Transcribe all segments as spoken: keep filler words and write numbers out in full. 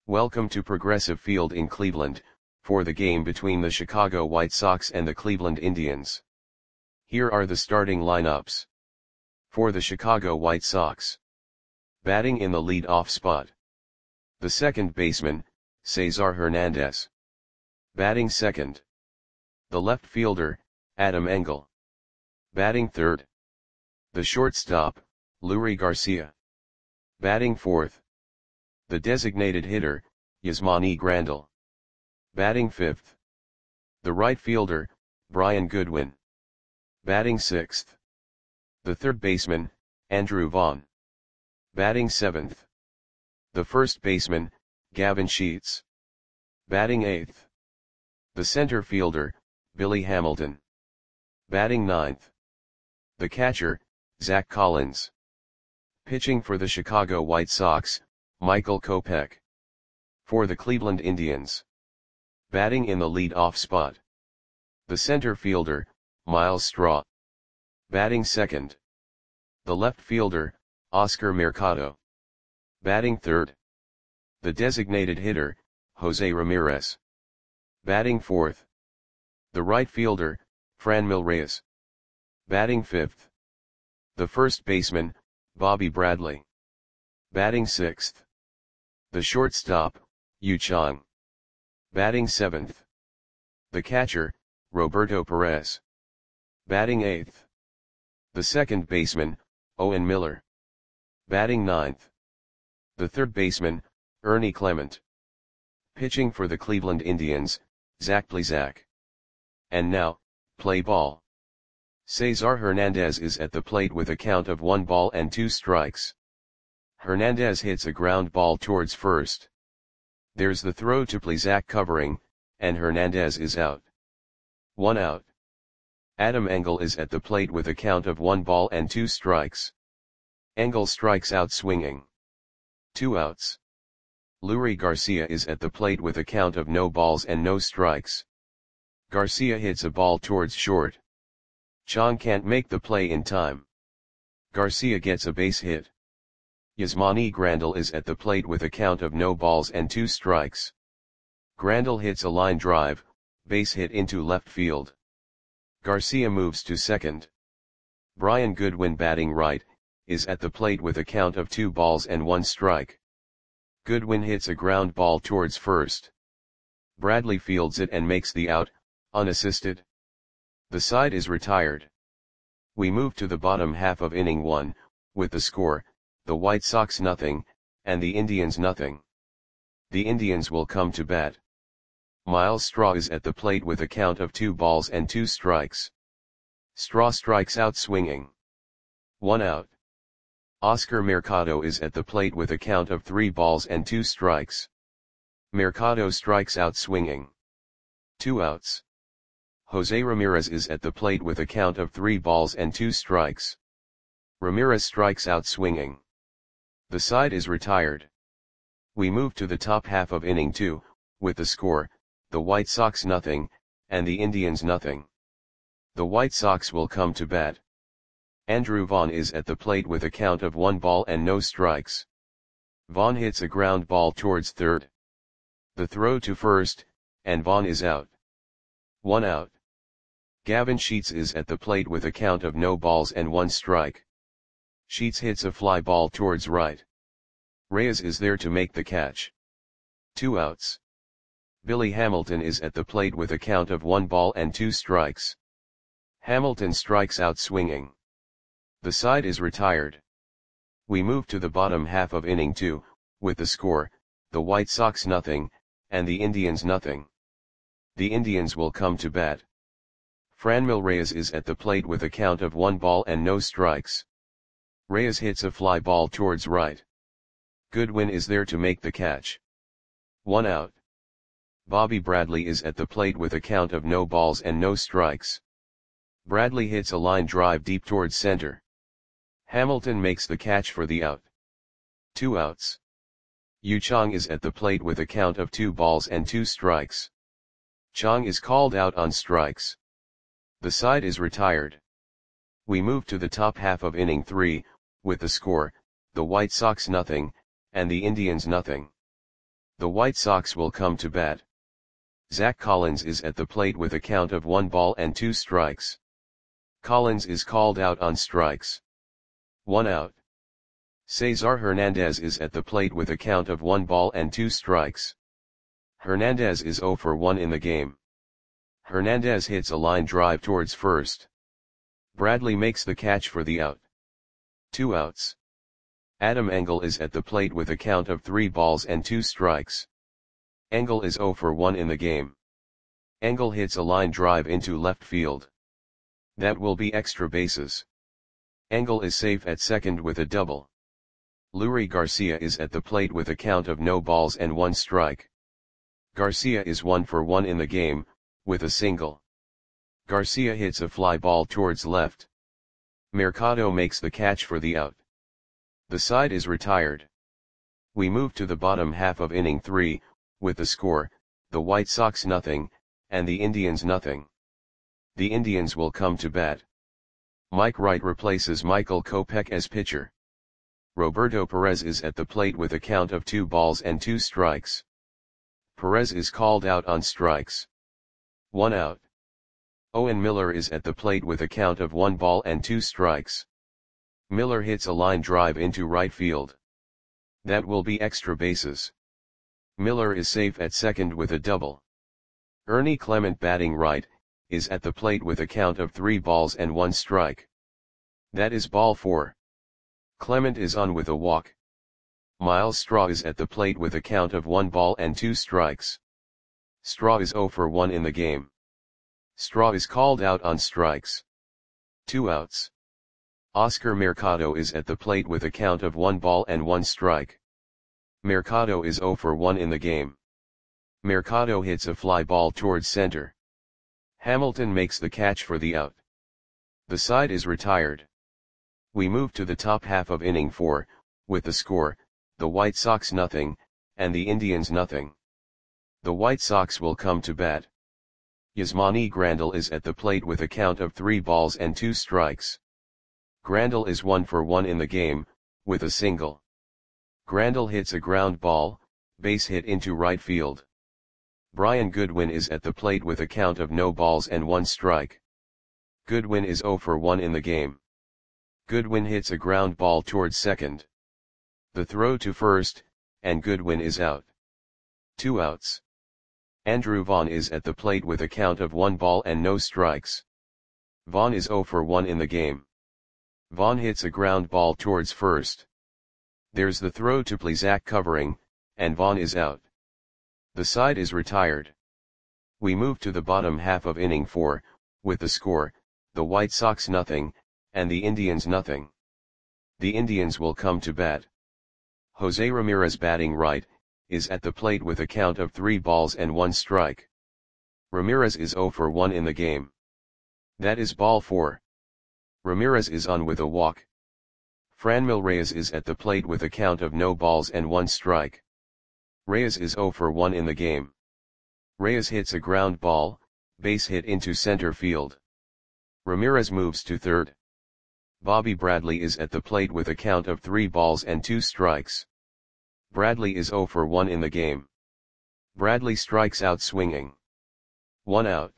Welcome to Progressive Field in Cleveland, for the game between the Chicago White Sox and the Cleveland Indians. Here are the starting lineups. For the Chicago White Sox. Batting in the lead-off spot. The second baseman, Cesar Hernandez. Batting second. The left fielder, Adam Engel. Batting third. The shortstop, Leury Garcia. Batting fourth. The designated hitter, Yasmani Grandal. Batting fifth. The right fielder, Brian Goodwin. Batting sixth. The third baseman, Andrew Vaughn. Batting seventh. The first baseman, Gavin Sheets. Batting eighth. The center fielder, Billy Hamilton. Batting ninth. The catcher, Zach Collins. Pitching for the Chicago White Sox, Michael Kopech. For the Cleveland Indians. Batting in the lead-off spot. The center fielder, Myles Straw. Batting second. The left fielder, Oscar Mercado. Batting third. The designated hitter, Jose Ramirez. Batting fourth. The right fielder, Franmil Reyes. Batting fifth. The first baseman, Bobby Bradley. Batting sixth. The shortstop, Yu Chang. Batting seventh. The catcher, Roberto Perez. Batting eighth. The second baseman, Owen Miller. Batting ninth. The third baseman, Ernie Clement. Pitching for the Cleveland Indians, Zach Plesac. And now, play ball. Cesar Hernandez is at the plate with a count of one ball and two strikes. Hernandez hits a ground ball towards first. There's the throw to Plesac covering, and Hernandez is out. One out. Adam Engel is at the plate with a count of one ball and two strikes. Engel strikes out swinging. Two outs. Leury Garcia is at the plate with a count of no balls and no strikes. Garcia hits a ball towards short. Chang can't make the play in time. Garcia gets a base hit. Yasmani Grandal is at the plate with a count of no balls and two strikes. Grandal hits a line drive, base hit into left field. Garcia moves to second. Brian Goodwin, batting right, is at the plate with a count of two balls and one strike. Goodwin hits a ground ball towards first. Bradley fields it and makes the out, unassisted. The side is retired. We move to the bottom half of inning one, with the score, the White Sox nothing, and the Indians nothing. The Indians will come to bat. Myles Straw is at the plate with a count of two balls and two strikes. Straw strikes out swinging. One out. Oscar Mercado is at the plate with a count of three balls and two strikes. Mercado strikes out swinging. Two outs. Jose Ramirez is at the plate with a count of three balls and two strikes. Ramirez strikes out swinging. The side is retired. We move to the top half of inning two, with the score, the White Sox nothing, and the Indians nothing. The White Sox will come to bat. Andrew Vaughn is at the plate with a count of one ball and no strikes. Vaughn hits a ground ball towards third. The throw to first, and Vaughn is out. One out. Gavin Sheets is at the plate with a count of no balls and one strike. Sheets hits a fly ball towards right. Reyes is there to make the catch. Two outs. Billy Hamilton is at the plate with a count of one ball and two strikes. Hamilton strikes out swinging. The side is retired. We move to the bottom half of inning two, with the score, the White Sox nothing, and the Indians nothing. The Indians will come to bat. Franmil Reyes is at the plate with a count of one ball and no strikes. Reyes hits a fly ball towards right. Goodwin is there to make the catch. One out. Bobby Bradley is at the plate with a count of no balls and no strikes. Bradley hits a line drive deep towards center. Hamilton makes the catch for the out. Two outs. Yu Chang is at the plate with a count of two balls and two strikes. Chang is called out on strikes. The side is retired. We move to the top half of inning three, with the score, the White Sox nothing, and the Indians nothing. The White Sox will come to bat. Zach Collins is at the plate with a count of one ball and two strikes. Collins is called out on strikes. One out. Cesar Hernandez is at the plate with a count of one ball and two strikes. Hernandez is zero for one in the game. Hernandez hits a line drive towards first. Bradley makes the catch for the out. Two outs. Adam Engel is at the plate with a count of three balls and two strikes. Engel is zero for one in the game. Engel hits a line drive into left field. That will be extra bases. Engel is safe at second with a double. Leury Garcia is at the plate with a count of no balls and one strike. Garcia is one for one in the game, with a single. Garcia hits a fly ball towards left. Mercado makes the catch for the out. The side is retired. We move to the bottom half of inning three, with the score, the White Sox nothing, and the Indians nothing. The Indians will come to bat. Mike Wright replaces Michael Kopech as pitcher. Roberto Perez is at the plate with a count of two balls and two strikes. Perez is called out on strikes. One out. Owen Miller is at the plate with a count of one ball and two strikes. Miller hits a line drive into right field. That will be extra bases. Miller is safe at second with a double. Ernie Clement, batting right, is at the plate with a count of three balls and one strike. That is ball four. Clement is on with a walk. Miles Straw is at the plate with a count of one ball and two strikes. Straw is zero for one in the game. Straw is called out on strikes. Two outs. Oscar Mercado is at the plate with a count of one ball and one strike. Mercado is zero for one in the game. Mercado hits a fly ball towards center. Hamilton makes the catch for the out. The side is retired. We move to the top half of inning four, with the score, the White Sox nothing, and the Indians nothing. The White Sox will come to bat. Yasmani Grandal is at the plate with a count of three balls and two strikes. Grandal is one for one in the game, with a single. Grandal hits a ground ball, base hit into right field. Brian Goodwin is at the plate with a count of no balls and one strike. Goodwin is zero for one in the game. Goodwin hits a ground ball towards second. The throw to first, and Goodwin is out. Two outs. Andrew Vaughn is at the plate with a count of one ball and no strikes. Vaughn is zero for one in the game. Vaughn hits a ground ball towards first. There's the throw to Plesac covering, and Vaughn is out. The side is retired. We move to the bottom half of inning four, with the score, the White Sox nothing, and the Indians nothing. The Indians will come to bat. Jose Ramirez, batting right, is at the plate with a count of three balls and one strike. Ramirez is zero for one in the game. That is ball four. Ramirez is on with a walk. Franmil Reyes is at the plate with a count of no balls and one strike. Reyes is zero for one in the game. Reyes hits a ground ball, base hit into center field. Ramirez moves to third. Bobby Bradley is at the plate with a count of three balls and two strikes. Bradley is zero for one in the game. Bradley strikes out swinging. One out.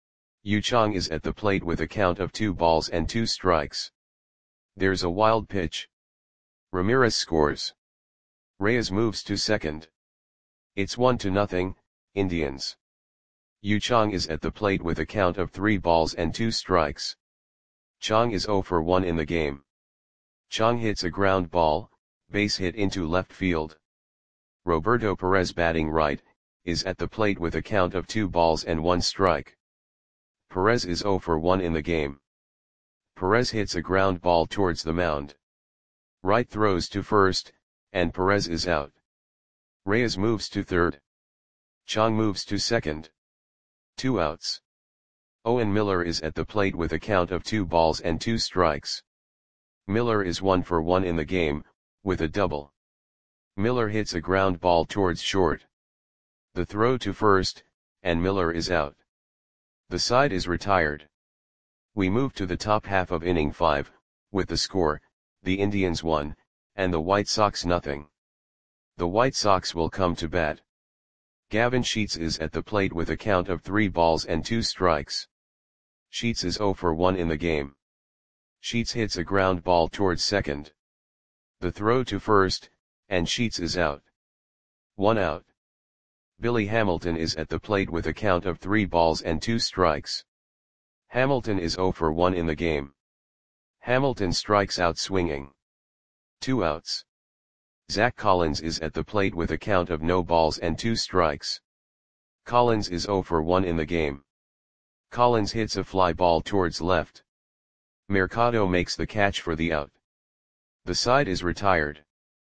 Yu Chang is at the plate with a count of two balls and two strikes. There's a wild pitch. Ramirez scores. Reyes moves to second. It's one to nothing, Indians. Yu Chang is at the plate with a count of three balls and two strikes. Chang is zero for one in the game. Chang hits a ground ball, base hit into left field. Roberto Perez, batting right, is at the plate with a count of two balls and one strike. Perez is zero for one in the game. Perez hits a ground ball towards the mound. Wright throws to first, and Perez is out. Reyes moves to third. Chang moves to second. Two outs. Owen Miller is at the plate with a count of two balls and two strikes. Miller is one for one in the game, with a double. Miller hits a ground ball towards short. The throw to first, and Miller is out. The side is retired. We move to the top half of inning five, with the score, the Indians one, and the White Sox nothing. The White Sox will come to bat. Gavin Sheets is at the plate with a count of three balls and two strikes. Sheets is zero for one in the game. Sheets hits a ground ball towards second. The throw to first, and Sheets is out. One out. Billy Hamilton is at the plate with a count of three balls and two strikes. Hamilton is zero for one in the game. Hamilton strikes out swinging. Two outs. Zach Collins is at the plate with a count of no balls and two strikes. Collins is zero for one in the game. Collins hits a fly ball towards left. Mercado makes the catch for the out. The side is retired.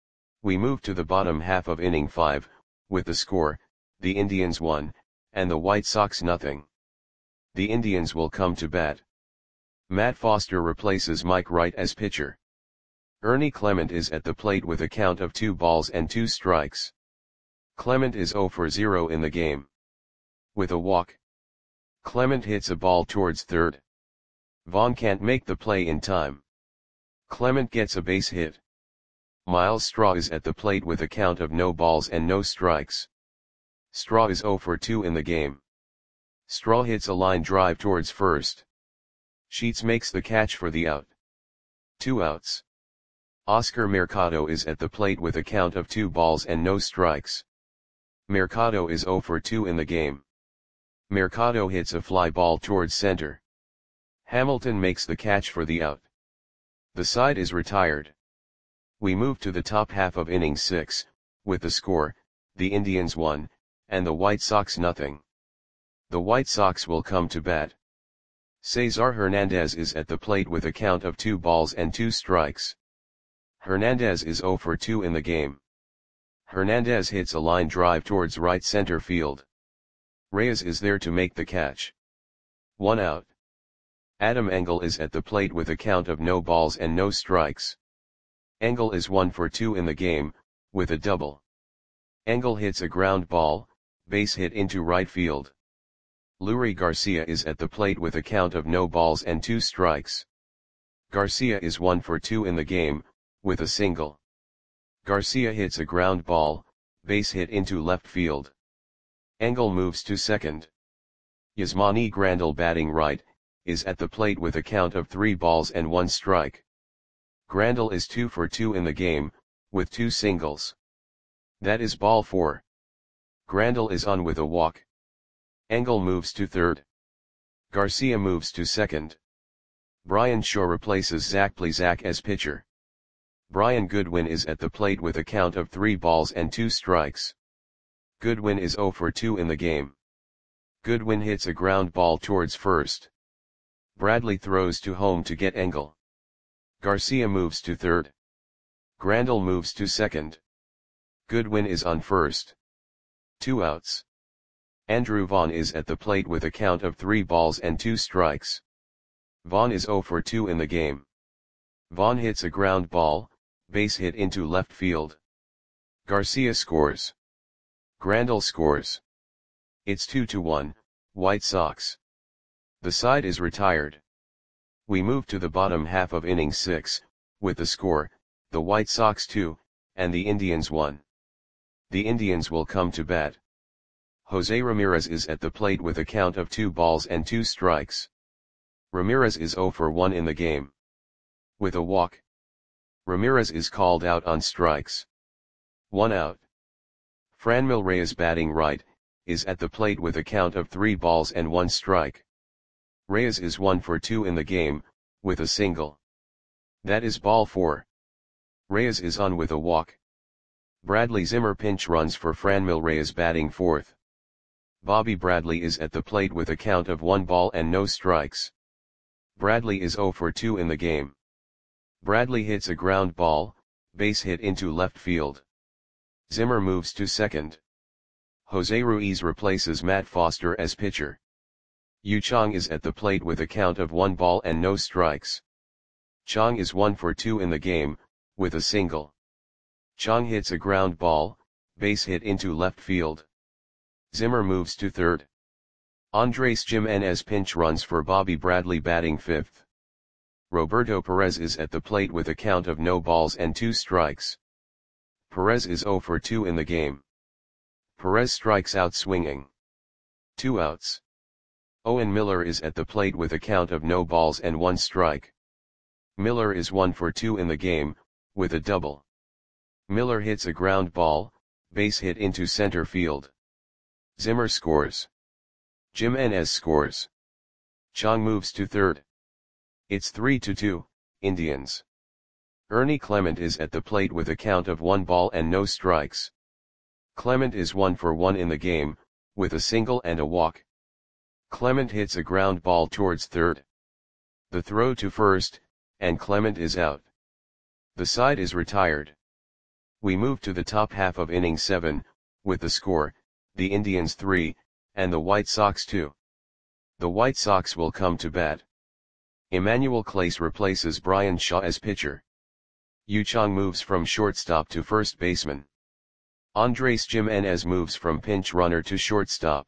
We move to the bottom half of inning five, with the score, the Indians one, and the White Sox nothing. The Indians will come to bat. Matt Foster replaces Mike Wright as pitcher. Ernie Clement is at the plate with a count of two balls and two strikes. Clement is zero for zero in the game. With a walk. Clement hits a ball towards third. Vaughn can't make the play in time. Clement gets a base hit. Miles Straw is at the plate with a count of no balls and no strikes. Straw is zero for two in the game. Straw hits a line drive towards first. Sheets makes the catch for the out. Two outs. Oscar Mercado is at the plate with a count of two balls and no strikes. Mercado is zero for two in the game. Mercado hits a fly ball towards center. Hamilton makes the catch for the out. The side is retired. We move to the top half of inning six, with the score, the Indians one, and the White Sox nothing. The White Sox will come to bat. Cesar Hernandez is at the plate with a count of two balls and two strikes. Hernandez is zero for two in the game. Hernandez hits a line drive towards right center field. Reyes is there to make the catch. One out. Adam Engel is at the plate with a count of no balls and no strikes. Engel is one for two in the game, with a double. Engel hits a ground ball, base hit into right field. Leury Garcia is at the plate with a count of no balls and two strikes. Garcia is one for two in the game, with a single. Garcia hits a ground ball, base hit into left field. Engel moves to second. Yasmani Grandal, batting right, is at the plate with a count of three balls and one strike. Grandal is two for two in the game, with two singles. That is ball four. Grandal is on with a walk. Engel moves to third. Garcia moves to second. Brian Shaw replaces Zach Plesac as pitcher. Brian Goodwin is at the plate with a count of three balls and two strikes. Goodwin is zero for two in the game. Goodwin hits a ground ball towards first. Bradley throws to home to get Engel. Garcia moves to third. Grandal moves to second. Goodwin is on first. Two outs. Andrew Vaughn is at the plate with a count of three balls and two strikes. Vaughn is zero for two in the game. Vaughn hits a ground ball, base hit into left field. Garcia scores. Grandal scores. It's two to one, White Sox. The side is retired. We move to the bottom half of inning six, with the score, the White Sox two, and the Indians one. The Indians will come to bat. Jose Ramirez is at the plate with a count of two balls and two strikes. Ramirez is zero for one in the game. With a walk. Ramirez is called out on strikes. One out. Franmil Reyes, batting right, is at the plate with a count of three balls and one strike. Reyes is one for two in the game, with a single. That is ball four. Reyes is on with a walk. Bradley Zimmer pinch runs for Franmil Reyes, batting fourth. Bobby Bradley is at the plate with a count of one ball and no strikes. Bradley is zero for two in the game. Bradley hits a ground ball, base hit into left field. Zimmer moves to second. Jose Ruiz replaces Matt Foster as pitcher. Yu Chang is at the plate with a count of one ball and no strikes. Chang is one for two in the game, with a single. Chang hits a ground ball, base hit into left field. Zimmer moves to third. Andres Jimenez pinch runs for Bobby Bradley, batting fifth. Roberto Perez is at the plate with a count of no balls and two strikes. Perez is zero for two in the game. Perez strikes out swinging. Two outs. Owen Miller is at the plate with a count of no balls and one strike. Miller is one for two in the game, with a double. Miller hits a ground ball, base hit into center field. Zimmer scores. Jimenez scores. Chang moves to third. It's three to two, Indians. Ernie Clement is at the plate with a count of one ball and no strikes. Clement is one for one in the game, with a single and a walk. Clement hits a ground ball towards third. The throw to first, and Clement is out. The side is retired. We move to the top half of inning seven, with the score, the Indians three, and the White Sox two. The White Sox will come to bat. Emmanuel Clase replaces Brian Shaw as pitcher. Yu Chang moves from shortstop to first baseman. Andres Jimenez moves from pinch runner to shortstop.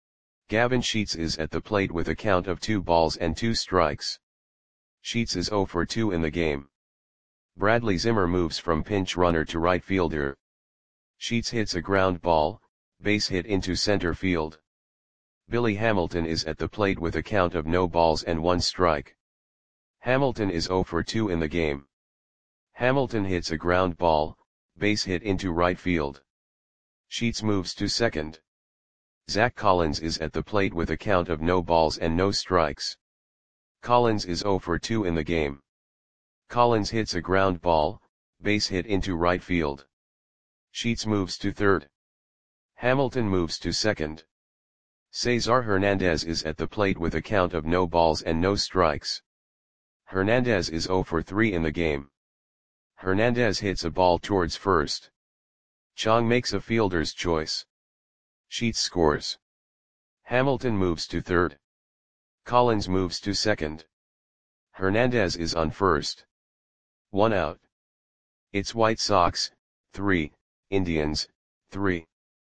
Gavin Sheets is at the plate with a count of two balls and two strikes. Sheets is zero for two in the game. Bradley Zimmer moves from pinch runner to right fielder. Sheets hits a ground ball, base hit into center field. Billy Hamilton is at the plate with a count of no balls and one strike. Hamilton is zero for two in the game. Hamilton hits a ground ball, base hit into right field. Sheets moves to second. Zach Collins is at the plate with a count of no balls and no strikes. Collins is zero for two in the game. Collins hits a ground ball, base hit into right field. Sheets moves to third. Hamilton moves to second. Cesar Hernandez is at the plate with a count of no balls and no strikes. Hernandez is zero for three in the game. Hernandez hits a ball towards first. Chang makes a fielder's choice. Sheets scores. Hamilton moves to third. Collins moves to second. Hernandez is on first. One out. It's White Sox, three, Indians, three.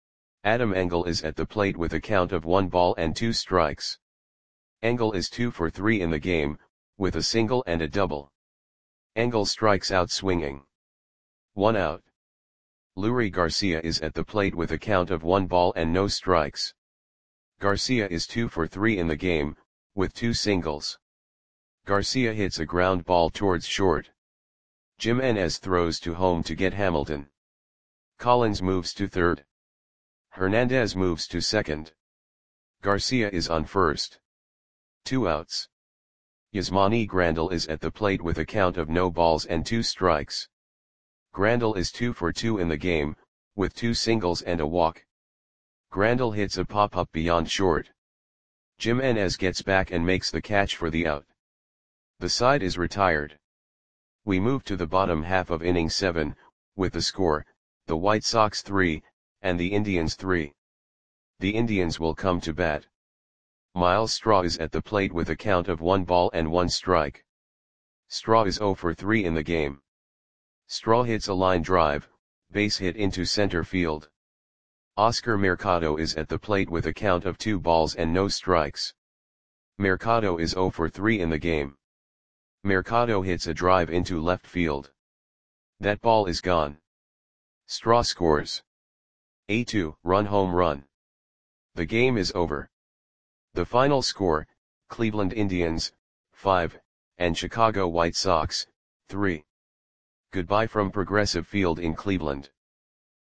Adam Engel is at the plate with a count of one ball and two strikes. Engel is two for three in the game, with a single and a double. Engel strikes out swinging. One out. Leury Garcia is at the plate with a count of one ball and no strikes. Garcia is two for three in the game, with two singles. Garcia hits a ground ball towards short. Jimenez throws to home to get Hamilton. Collins moves to third. Hernandez moves to second. Garcia is on first. Two outs. Yasmani Grandal is at the plate with a count of no balls and two strikes. Grandal is two for two in the game, with two singles and a walk. Grandal hits a pop-up beyond short. Jimenez gets back and makes the catch for the out. The side is retired. We move to the bottom half of inning seven, with the score, the White Sox three, and the Indians three. The Indians will come to bat. Miles Straw is at the plate with a count of one ball and one strike. Straw is zero for three in the game. Straw hits a line drive, base hit into center field. Oscar Mercado is at the plate with a count of two balls and no strikes. Mercado is zero for three in the game. Mercado hits a drive into left field. That ball is gone. Straw scores. A two run home run. The game is over. The final score, Cleveland Indians, five, and Chicago White Sox, three. Goodbye from Progressive Field in Cleveland.